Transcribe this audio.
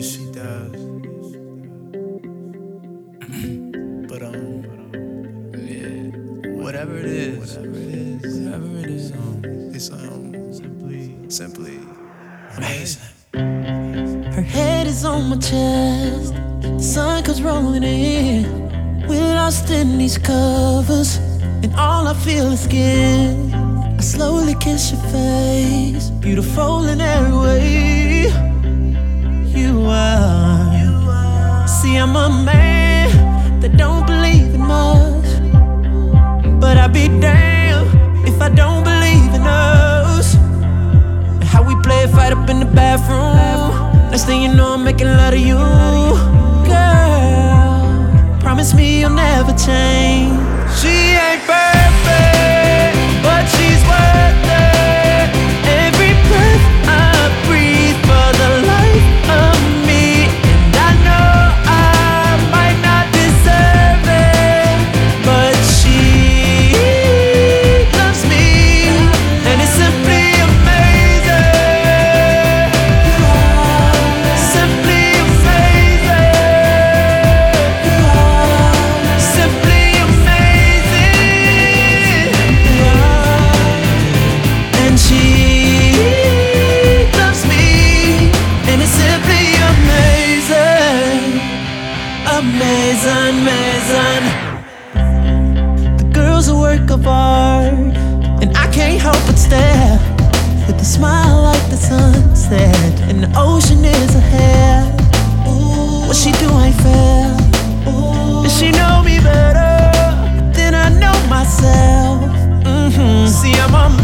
Yes, she does. But yeah, whatever it is, it's simply amazing. Her head is on my chest, the sun comes rolling in. We're lost in these covers, and all I feel is skin. I slowly kiss your face, beautiful in every way. You are. See, I'm a man that don't believe in much, but I'd be damned if I don't believe in us. And how we play a fight up in the bathroom. Next thing you know, I'm making love to you. Girl, promise me you'll never change. She ain't perfect, but she's worth it. Every breath I breathe for the life of me. And I know I might not deserve it, but she loves me, and it's simply amazing. Simply amazing. Simply amazing. And she loves me, and it's simply amazing. Amazing, amazing. The girl's a work of art, and I can't help but stare. With a smile like the sunset, and the ocean is ahead. What she do ain't fair. And she know me better than I know myself. See, I'm a